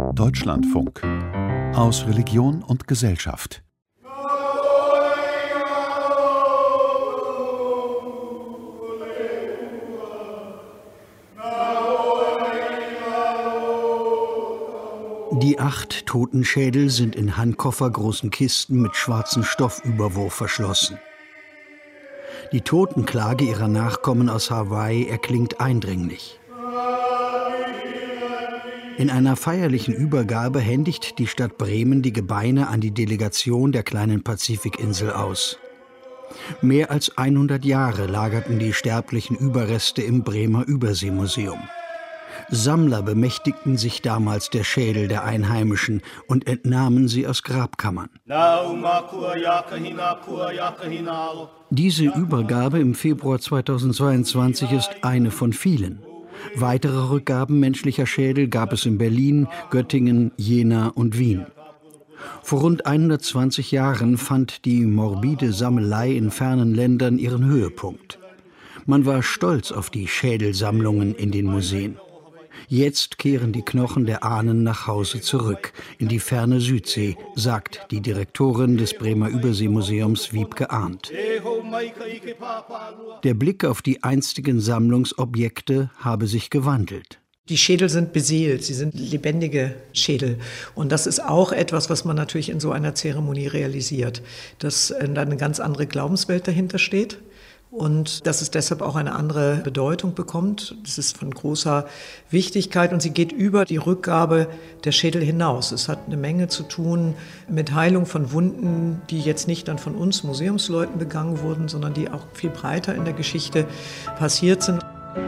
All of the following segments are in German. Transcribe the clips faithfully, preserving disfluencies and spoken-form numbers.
Deutschlandfunk aus Religion und Gesellschaft. Die acht Totenschädel sind in handkoffergroßen Kisten mit schwarzem Stoffüberwurf verschlossen. Die Totenklage ihrer Nachkommen aus Hawaii erklingt eindringlich. In einer feierlichen Übergabe händigt die Stadt Bremen die Gebeine an die Delegation der kleinen Pazifikinsel aus. Mehr als hundert Jahre lagerten die sterblichen Überreste im Bremer Überseemuseum. Sammler bemächtigten sich damals der Schädel der Einheimischen und entnahmen sie aus Grabkammern. Diese Übergabe im Februar zweitausendzweiundzwanzig ist eine von vielen. Weitere Rückgaben menschlicher Schädel gab es in Berlin, Göttingen, Jena und Wien. Vor rund hundertzwanzig Jahren fand die morbide Sammelei in fernen Ländern ihren Höhepunkt. Man war stolz auf die Schädelsammlungen in den Museen. Jetzt kehren die Knochen der Ahnen nach Hause zurück, in die ferne Südsee, sagt die Direktorin des Bremer Überseemuseums Wiebke Arndt. Der Blick auf die einstigen Sammlungsobjekte habe sich gewandelt. Die Schädel sind beseelt, sie sind lebendige Schädel. Und das ist auch etwas, was man natürlich in so einer Zeremonie realisiert, dass da eine ganz andere Glaubenswelt dahinter steht. Und dass es deshalb auch eine andere Bedeutung bekommt. Das ist von großer Wichtigkeit und sie geht über die Rückgabe der Schädel hinaus. Es hat eine Menge zu tun mit Heilung von Wunden, die jetzt nicht dann von uns Museumsleuten begangen wurden, sondern die auch viel breiter in der Geschichte passiert sind.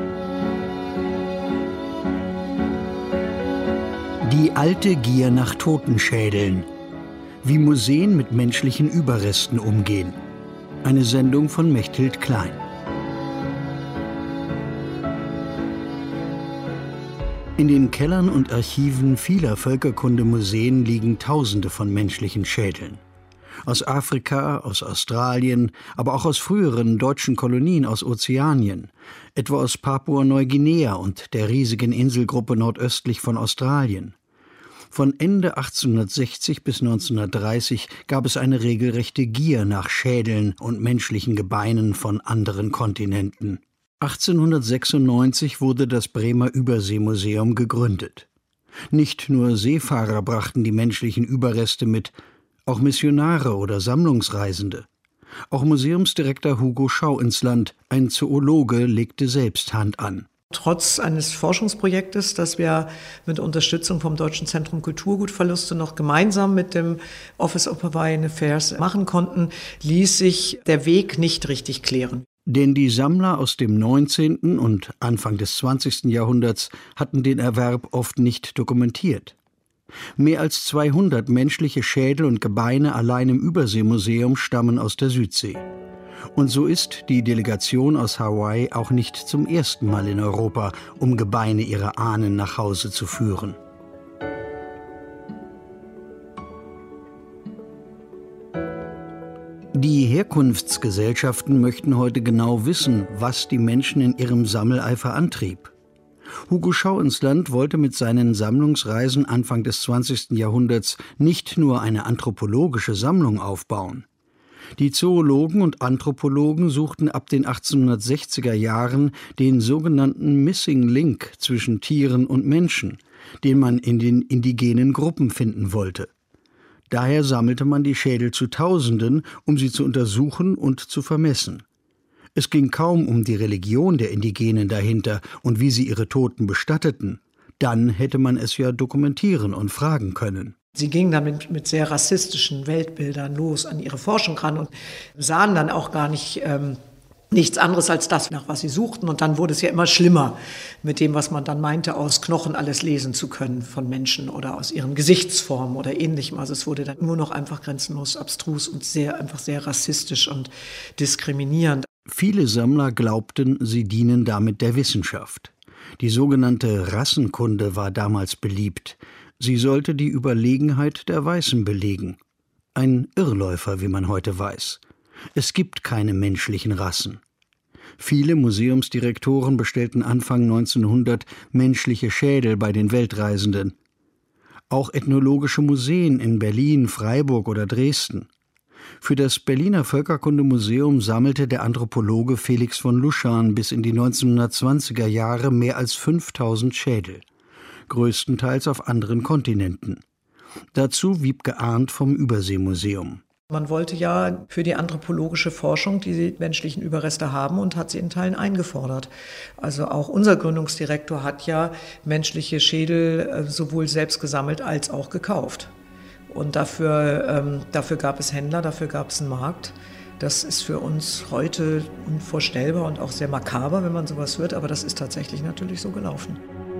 Die alte Gier nach Totenschädeln. Wie Museen mit menschlichen Überresten umgehen. Eine Sendung von Mechthild Klein. In den Kellern und Archiven vieler Völkerkundemuseen liegen Tausende von menschlichen Schädeln. Aus Afrika, aus Australien, aber auch aus früheren deutschen Kolonien aus Ozeanien, etwa aus Papua-Neuguinea und der riesigen Inselgruppe nordöstlich von Australien. Von Ende achtzehnhundertsechzig bis neunzehnhundertdreißig gab es eine regelrechte Gier nach Schädeln und menschlichen Gebeinen von anderen Kontinenten. achtzehnhundertsechsundneunzig wurde das Bremer Überseemuseum gegründet. Nicht nur Seefahrer brachten die menschlichen Überreste mit, auch Missionare oder Sammlungsreisende. Auch Museumsdirektor Hugo Schauinsland, ein Zoologe, legte selbst Hand an. Trotz eines Forschungsprojektes, das wir mit Unterstützung vom Deutschen Zentrum Kulturgutverluste noch gemeinsam mit dem Office of Hawaiian Affairs machen konnten, ließ sich der Weg nicht richtig klären. Denn die Sammler aus dem neunzehnten und Anfang des zwanzigsten Jahrhunderts hatten den Erwerb oft nicht dokumentiert. Mehr als zweihundert menschliche Schädel und Gebeine allein im Überseemuseum stammen aus der Südsee. Und so ist die Delegation aus Hawaii auch nicht zum ersten Mal in Europa, um Gebeine ihrer Ahnen nach Hause zu führen. Die Herkunftsgesellschaften möchten heute genau wissen, was die Menschen in ihrem Sammeleifer antrieb. Hugo Schauinsland wollte mit seinen Sammlungsreisen Anfang des zwanzigsten Jahrhunderts nicht nur eine anthropologische Sammlung aufbauen. Die Zoologen und Anthropologen suchten ab den achtzehnhundertsechziger Jahren den sogenannten Missing Link zwischen Tieren und Menschen, den man in den indigenen Gruppen finden wollte. Daher sammelte man die Schädel zu Tausenden, um sie zu untersuchen und zu vermessen. Es ging kaum um die Religion der Indigenen dahinter und wie sie ihre Toten bestatteten. Dann hätte man es ja dokumentieren und fragen können. Sie gingen dann mit, mit sehr rassistischen Weltbildern los an ihre Forschung ran und sahen dann auch gar nicht ähm, nichts anderes als das, nach was sie suchten. Und dann wurde es ja immer schlimmer mit dem, was man dann meinte, aus Knochen alles lesen zu können von Menschen oder aus ihren Gesichtsformen oder Ähnlichem. Also es wurde dann nur noch einfach grenzenlos abstrus und sehr einfach sehr rassistisch und diskriminierend. Viele Sammler glaubten, sie dienen damit der Wissenschaft. Die sogenannte Rassenkunde war damals beliebt. Sie sollte die Überlegenheit der Weißen belegen. Ein Irrläufer, wie man heute weiß. Es gibt keine menschlichen Rassen. Viele Museumsdirektoren bestellten Anfang neunzehnhundert menschliche Schädel bei den Weltreisenden. Auch ethnologische Museen in Berlin, Freiburg oder Dresden. Für das Berliner Völkerkundemuseum sammelte der Anthropologe Felix von Luschan bis in die neunzehnhundertzwanziger Jahre mehr als fünftausend Schädel, größtenteils auf anderen Kontinenten. Dazu Wiebke Arndt vom Überseemuseum. Man wollte ja für die anthropologische Forschung die menschlichen Überreste haben und hat sie in Teilen eingefordert. Also auch unser Gründungsdirektor hat ja menschliche Schädel sowohl selbst gesammelt als auch gekauft. Und dafür, ähm, dafür gab es Händler, dafür gab es einen Markt. Das ist für uns heute unvorstellbar und auch sehr makaber, wenn man sowas hört, aber das ist tatsächlich natürlich so gelaufen.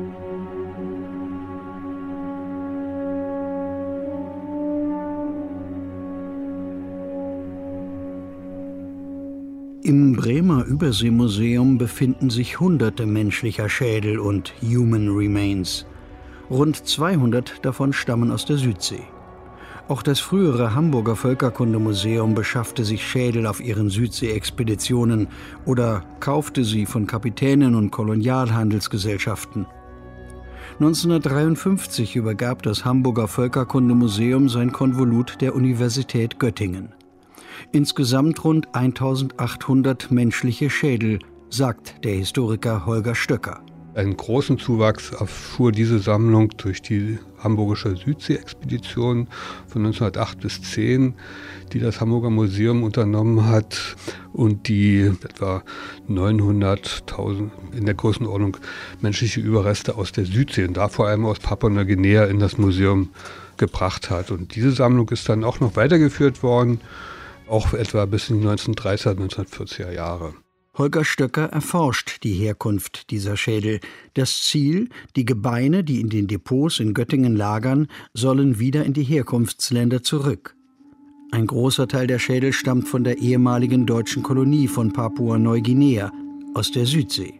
Im Bremer Überseemuseum befinden sich hunderte menschlicher Schädel und Human Remains. Rund zweihundert davon stammen aus der Südsee. Auch das frühere Hamburger Völkerkundemuseum beschaffte sich Schädel auf ihren Südsee-Expeditionen oder kaufte sie von Kapitänen und Kolonialhandelsgesellschaften. neunzehnhundertdreiundfünfzig übergab das Hamburger Völkerkundemuseum sein Konvolut der Universität Göttingen. Insgesamt rund eintausendachthundert menschliche Schädel, sagt der Historiker Holger Stöcker. Einen großen Zuwachs erfuhr diese Sammlung durch die Hamburgische Südsee-Expedition von neunzehnhundertacht bis zehn, die das Hamburger Museum unternommen hat und die etwa neunhunderttausend in der Größenordnung menschliche Überreste aus der Südsee und da vor allem aus Papua-Neuguinea in das Museum gebracht hat. Und diese Sammlung ist dann auch noch weitergeführt worden, auch etwa bis in die neunzehnhundertdreißiger, neunzehnhundertvierziger Jahre. Holger Stöcker erforscht die Herkunft dieser Schädel. Das Ziel, die Gebeine, die in den Depots in Göttingen lagern, sollen wieder in die Herkunftsländer zurück. Ein großer Teil der Schädel stammt von der ehemaligen deutschen Kolonie von Papua-Neuguinea aus der Südsee.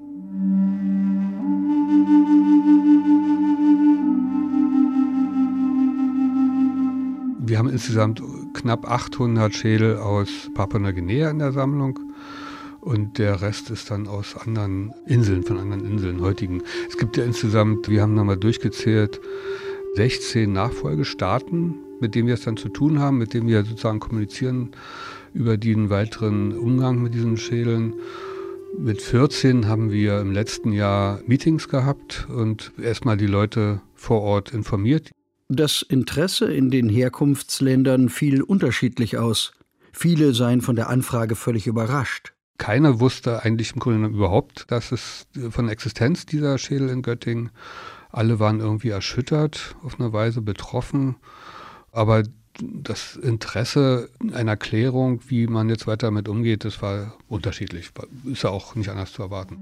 Wir haben insgesamt knapp achthundert Schädel aus Papua-Neuguinea in der Sammlung. Und der Rest ist dann aus anderen Inseln, von anderen Inseln, heutigen. Es gibt ja insgesamt, wir haben nochmal durchgezählt, sechzehn Nachfolgestaaten, mit denen wir es dann zu tun haben, mit denen wir sozusagen kommunizieren über den weiteren Umgang mit diesen Schädeln. Mit vierzehn haben wir im letzten Jahr Meetings gehabt und erstmal die Leute vor Ort informiert. Das Interesse in den Herkunftsländern fiel unterschiedlich aus. Viele seien von der Anfrage völlig überrascht. Keiner wusste eigentlich im Grunde genommen überhaupt, dass es von der Existenz dieser Schädel in Göttingen. Alle waren irgendwie erschüttert, auf eine Weise betroffen. Aber das Interesse einer Klärung, wie man jetzt weiter damit umgeht, das war unterschiedlich. Ist ja auch nicht anders zu erwarten.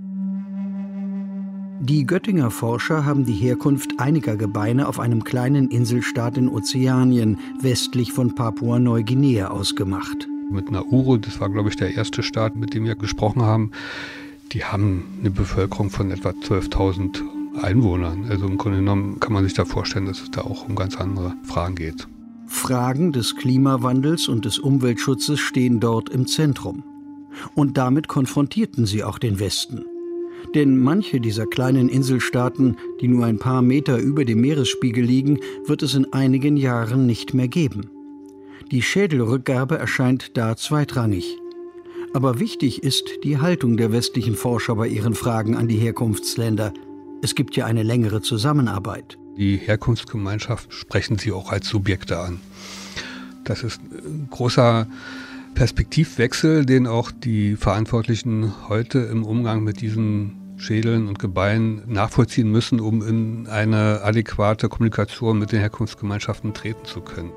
Die Göttinger Forscher haben die Herkunft einiger Gebeine auf einem kleinen Inselstaat in Ozeanien westlich von Papua-Neuguinea ausgemacht. Mit Nauru, das war, glaube ich, der erste Staat, mit dem wir gesprochen haben, die haben eine Bevölkerung von etwa zwölftausend Einwohnern. Also im Grunde genommen kann man sich da vorstellen, dass es da auch um ganz andere Fragen geht. Fragen des Klimawandels und des Umweltschutzes stehen dort im Zentrum. Und damit konfrontierten sie auch den Westen. Denn manche dieser kleinen Inselstaaten, die nur ein paar Meter über dem Meeresspiegel liegen, wird es in einigen Jahren nicht mehr geben. Die Schädelrückgabe erscheint da zweitrangig. Aber wichtig ist die Haltung der westlichen Forscher bei ihren Fragen an die Herkunftsländer. Es gibt ja eine längere Zusammenarbeit. Die Herkunftsgemeinschaft sprechen sie auch als Subjekte an. Das ist ein großer Perspektivwechsel, den auch die Verantwortlichen heute im Umgang mit diesen Schädeln und Gebeinen nachvollziehen müssen, um in eine adäquate Kommunikation mit den Herkunftsgemeinschaften treten zu können.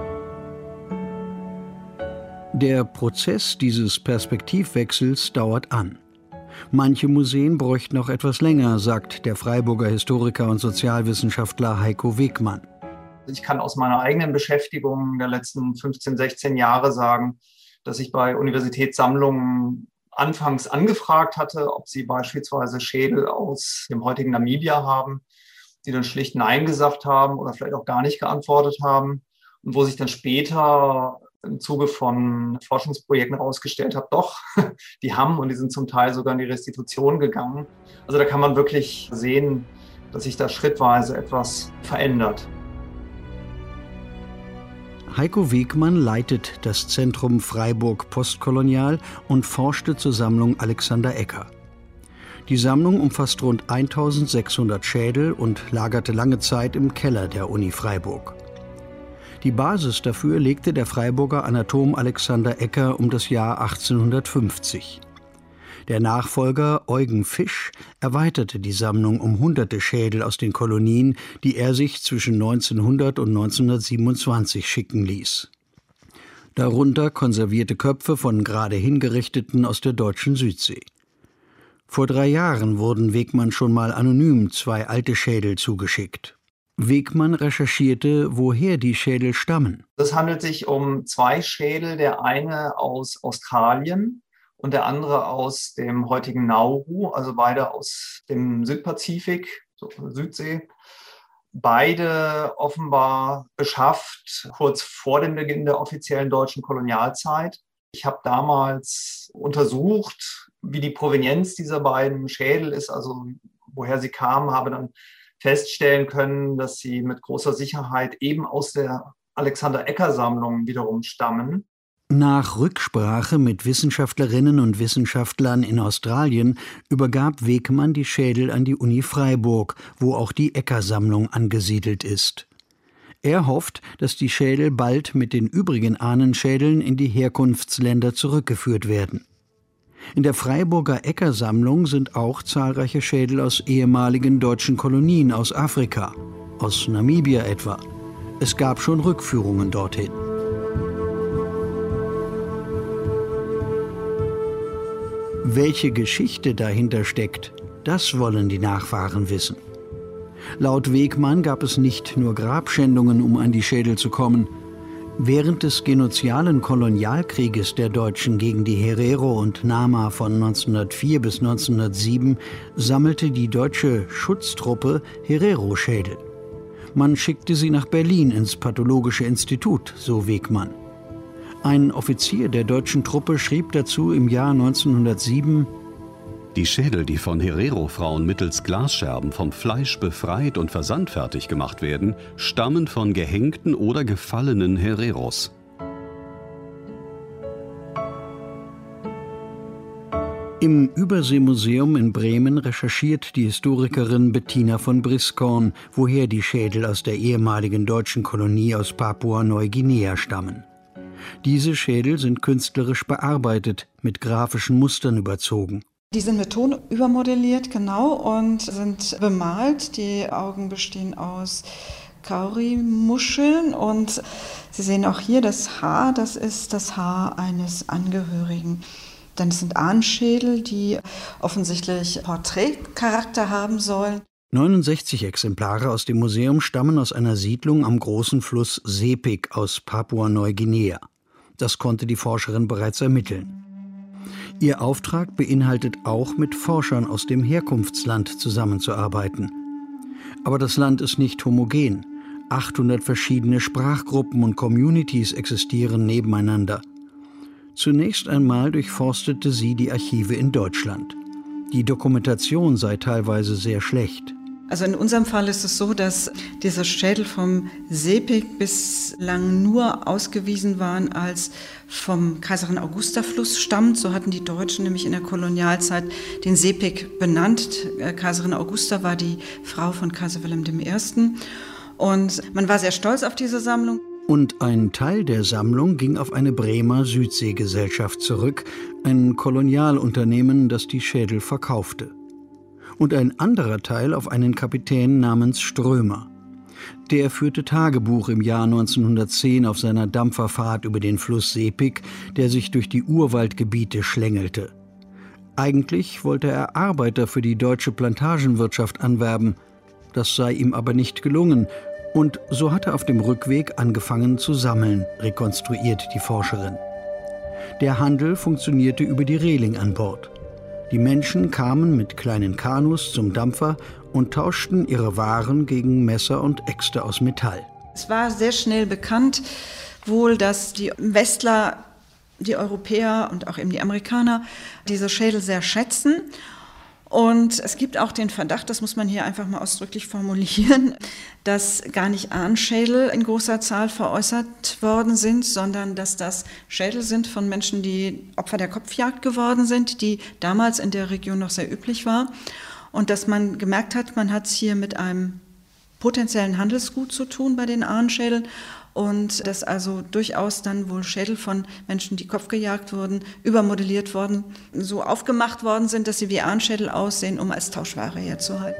Der Prozess dieses Perspektivwechsels dauert an. Manche Museen bräuchten noch etwas länger, sagt der Freiburger Historiker und Sozialwissenschaftler Heiko Wegmann. Ich kann aus meiner eigenen Beschäftigung der letzten fünfzehn, sechzehn Jahre sagen, dass ich bei Universitätssammlungen anfangs angefragt hatte, ob sie beispielsweise Schädel aus dem heutigen Namibia haben, die dann schlicht Nein gesagt haben oder vielleicht auch gar nicht geantwortet haben und wo sich dann später im Zuge von Forschungsprojekten herausgestellt hat, doch, die haben und die sind zum Teil sogar in die Restitution gegangen. Also da kann man wirklich sehen, dass sich da schrittweise etwas verändert. Heiko Wegmann leitet das Zentrum Freiburg Postkolonial und forschte zur Sammlung Alexander Ecker. Die Sammlung umfasst rund eintausendsechshundert Schädel und lagerte lange Zeit im Keller der Uni Freiburg. Die Basis dafür legte der Freiburger Anatom Alexander Ecker um das Jahr achtzehnhundertfünfzig. Der Nachfolger Eugen Fisch erweiterte die Sammlung um hunderte Schädel aus den Kolonien, die er sich zwischen neunzehnhundert und neunzehnhundertsiebenundzwanzig schicken ließ. Darunter konservierte Köpfe von gerade Hingerichteten aus der deutschen Südsee. Vor drei Jahren wurden Wegmann schon mal anonym zwei alte Schädel zugeschickt. Wegmann recherchierte, woher die Schädel stammen. Es handelt sich um zwei Schädel, der eine aus Australien und der andere aus dem heutigen Nauru, also beide aus dem Südpazifik, so Südsee. Beide offenbar beschafft kurz vor dem Beginn der offiziellen deutschen Kolonialzeit. Ich habe damals untersucht, wie die Provenienz dieser beiden Schädel ist, also woher sie kamen, habe dann feststellen können, dass sie mit großer Sicherheit eben aus der Alexander-Ecker-Sammlung wiederum stammen. Nach Rücksprache mit Wissenschaftlerinnen und Wissenschaftlern in Australien übergab Wegmann die Schädel an die Uni Freiburg, wo auch die Ecker-Sammlung angesiedelt ist. Er hofft, dass die Schädel bald mit den übrigen Ahnenschädeln in die Herkunftsländer zurückgeführt werden. In der Freiburger Ecker-Sammlung sind auch zahlreiche Schädel aus ehemaligen deutschen Kolonien aus Afrika, aus Namibia etwa. Es gab schon Rückführungen dorthin. Welche Geschichte dahinter steckt, das wollen die Nachfahren wissen. Laut Wegmann gab es nicht nur Grabschändungen, um an die Schädel zu kommen. Während des genozialen Kolonialkrieges der Deutschen gegen die Herero und Nama von neunzehnhundertvier bis neunzehnhundertsieben sammelte die deutsche Schutztruppe Herero-Schädel. Man schickte sie nach Berlin ins Pathologische Institut, so Wegmann. Ein Offizier der deutschen Truppe schrieb dazu im Jahr neunzehnhundertsieben: Die Schädel, die von Herero-Frauen mittels Glasscherben vom Fleisch befreit und versandfertig gemacht werden, stammen von gehängten oder gefallenen Hereros. Im Überseemuseum in Bremen recherchiert die Historikerin Bettina von Briskorn, woher die Schädel aus der ehemaligen deutschen Kolonie aus Papua-Neuguinea stammen. Diese Schädel sind künstlerisch bearbeitet, mit grafischen Mustern überzogen. Die sind mit Ton übermodelliert, genau, und sind bemalt. Die Augen bestehen aus Kaurimuscheln und Sie sehen auch hier das Haar, das ist das Haar eines Angehörigen. Dann sind Ahnenschädel, die offensichtlich Porträtcharakter haben sollen. neunundsechzig Exemplare aus dem Museum stammen aus einer Siedlung am großen Fluss Sepik aus Papua-Neuguinea. Das konnte die Forscherin bereits ermitteln. Ihr Auftrag beinhaltet auch, mit Forschern aus dem Herkunftsland zusammenzuarbeiten. Aber das Land ist nicht homogen. achthundert verschiedene Sprachgruppen und Communities existieren nebeneinander. Zunächst einmal durchforstete sie die Archive in Deutschland. Die Dokumentation sei teilweise sehr schlecht. Also in unserem Fall ist es so, dass diese Schädel vom Sepik bislang nur ausgewiesen waren als vom Kaiserin-Augusta-Fluss stammt. So hatten die Deutschen nämlich in der Kolonialzeit den Sepik benannt. Kaiserin Augusta war die Frau von Kaiser Wilhelm der Erste. Und man war sehr stolz auf diese Sammlung. Und ein Teil der Sammlung ging auf eine Bremer Südseegesellschaft zurück, ein Kolonialunternehmen, das die Schädel verkaufte. Und ein anderer Teil auf einen Kapitän namens Strömer. Der führte Tagebuch im Jahr neunzehnhundertzehn auf seiner Dampferfahrt über den Fluss Sepik, der sich durch die Urwaldgebiete schlängelte. Eigentlich wollte er Arbeiter für die deutsche Plantagenwirtschaft anwerben. Das sei ihm aber nicht gelungen. Und so hat er auf dem Rückweg angefangen zu sammeln, rekonstruiert die Forscherin. Der Handel funktionierte über die Reling an Bord. Die Menschen kamen mit kleinen Kanus zum Dampfer und tauschten ihre Waren gegen Messer und Äxte aus Metall. Es war sehr schnell bekannt, wohl, dass die Westler, die Europäer und auch eben die Amerikaner diese Schädel sehr schätzen. Und es gibt auch den Verdacht, das muss man hier einfach mal ausdrücklich formulieren, dass gar nicht Ahnenschädel in großer Zahl veräußert worden sind, sondern dass das Schädel sind von Menschen, die Opfer der Kopfjagd geworden sind, die damals in der Region noch sehr üblich war. Und dass man gemerkt hat, man hat es hier mit einem potenziellen Handelsgut zu tun bei den Ahnenschädeln. Und dass also durchaus dann wohl Schädel von Menschen, die kopfgejagt wurden, übermodelliert worden, so aufgemacht worden sind, dass sie wie Ahnenschädel aussehen, um als Tauschware herzuhalten.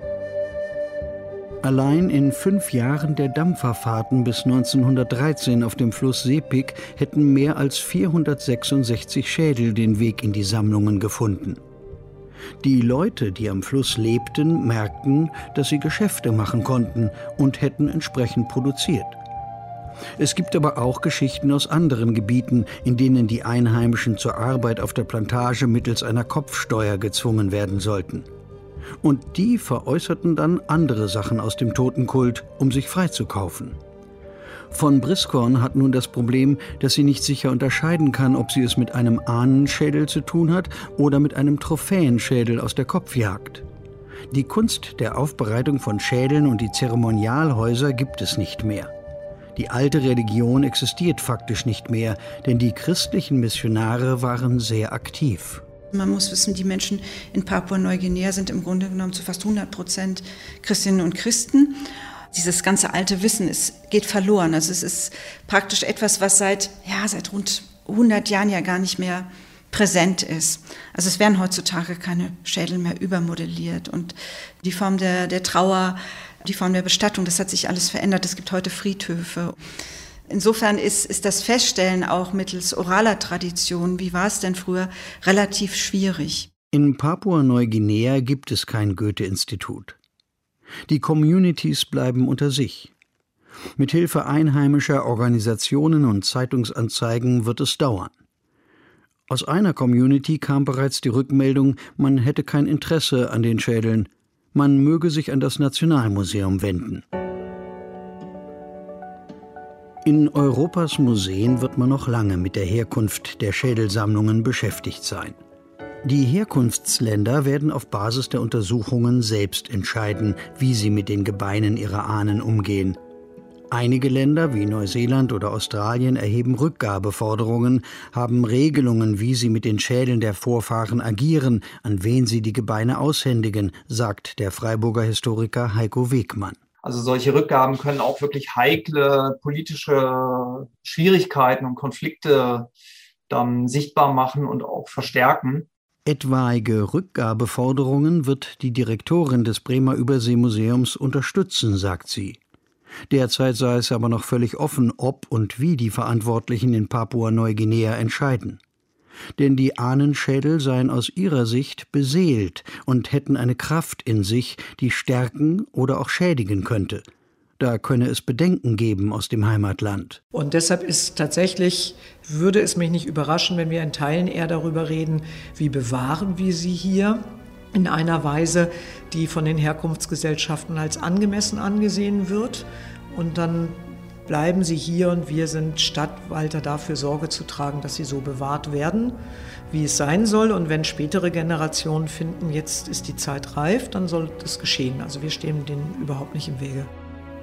Allein in fünf Jahren der Dampferfahrten bis neunzehnhundertdreizehn auf dem Fluss Sepik hätten mehr als vierhundertsechsundsechzig Schädel den Weg in die Sammlungen gefunden. Die Leute, die am Fluss lebten, merkten, dass sie Geschäfte machen konnten und hätten entsprechend produziert. Es gibt aber auch Geschichten aus anderen Gebieten, in denen die Einheimischen zur Arbeit auf der Plantage mittels einer Kopfsteuer gezwungen werden sollten. Und die veräußerten dann andere Sachen aus dem Totenkult, um sich freizukaufen. Von Briskorn hat nun das Problem, dass sie nicht sicher unterscheiden kann, ob sie es mit einem Ahnenschädel zu tun hat oder mit einem Trophäenschädel aus der Kopfjagd. Die Kunst der Aufbereitung von Schädeln und die Zeremonialhäuser gibt es nicht mehr. Die alte Religion existiert faktisch nicht mehr, denn die christlichen Missionare waren sehr aktiv. Man muss wissen, die Menschen in Papua-Neuguinea sind im Grunde genommen zu fast hundert Prozent Christinnen und Christen. Dieses ganze alte Wissen ist, geht verloren. Also es ist praktisch etwas, was seit, ja, seit rund hundert Jahren ja gar nicht mehr präsent ist. Also es werden heutzutage keine Schädel mehr übermodelliert. Und die Form der, der Trauer, die Form der Bestattung, das hat sich alles verändert. Es gibt heute Friedhöfe. Insofern ist, ist das Feststellen auch mittels oraler Tradition, wie war es denn früher, relativ schwierig. In Papua-Neuguinea gibt es kein Goethe-Institut. Die Communities bleiben unter sich. Mithilfe einheimischer Organisationen und Zeitungsanzeigen wird es dauern. Aus einer Community kam bereits die Rückmeldung, man hätte kein Interesse an den Schädeln. Man möge sich an das Nationalmuseum wenden. In Europas Museen wird man noch lange mit der Herkunft der Schädelsammlungen beschäftigt sein. Die Herkunftsländer werden auf Basis der Untersuchungen selbst entscheiden, wie sie mit den Gebeinen ihrer Ahnen umgehen. Einige Länder wie Neuseeland oder Australien erheben Rückgabeforderungen, haben Regelungen, wie sie mit den Schädeln der Vorfahren agieren, an wen sie die Gebeine aushändigen, sagt der Freiburger Historiker Heiko Wegmann. Also solche Rückgaben können auch wirklich heikle politische Schwierigkeiten und Konflikte dann sichtbar machen und auch verstärken. Etwaige Rückgabeforderungen wird die Direktorin des Bremer Überseemuseums unterstützen, sagt sie. Derzeit sei es aber noch völlig offen, ob und wie die Verantwortlichen in Papua-Neuguinea entscheiden. Denn die Ahnenschädel seien aus ihrer Sicht beseelt und hätten eine Kraft in sich, die stärken oder auch schädigen könnte. Da könne es Bedenken geben aus dem Heimatland. Und deshalb ist tatsächlich, würde es mich nicht überraschen, wenn wir in Teilen eher darüber reden, wie bewahren wir sie hier in einer Weise, die von den Herkunftsgesellschaften als angemessen angesehen wird. Und dann bleiben sie hier und wir sind Stadtwalter dafür, Sorge zu tragen, dass sie so bewahrt werden, wie es sein soll. Und wenn spätere Generationen finden, jetzt ist die Zeit reif, dann soll das geschehen. Also wir stehen denen überhaupt nicht im Wege.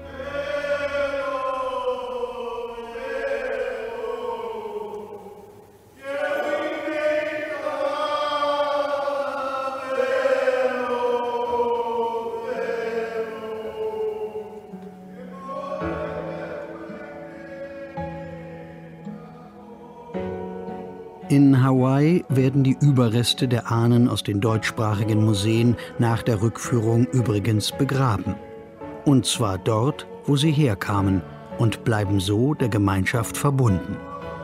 In Hawaii werden die Überreste der Ahnen aus den deutschsprachigen Museen nach der Rückführung übrigens begraben. Und zwar dort, wo sie herkamen, und bleiben so der Gemeinschaft verbunden.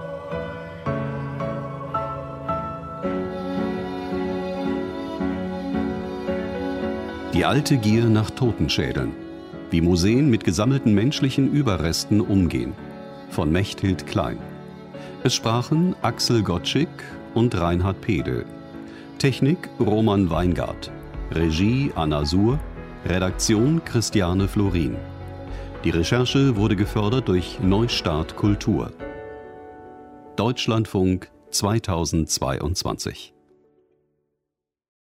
Die alte Gier nach Totenschädeln. Wie Museen mit gesammelten menschlichen Überresten umgehen. Von Mechthild Klein. Es sprachen Axel Gottschick und Reinhard Pedel. Technik Roman Weingart. Regie Anna Suhr. Redaktion Christiane Florin. Die Recherche wurde gefördert durch Neustart Kultur. Deutschlandfunk zweitausendzweiundzwanzig.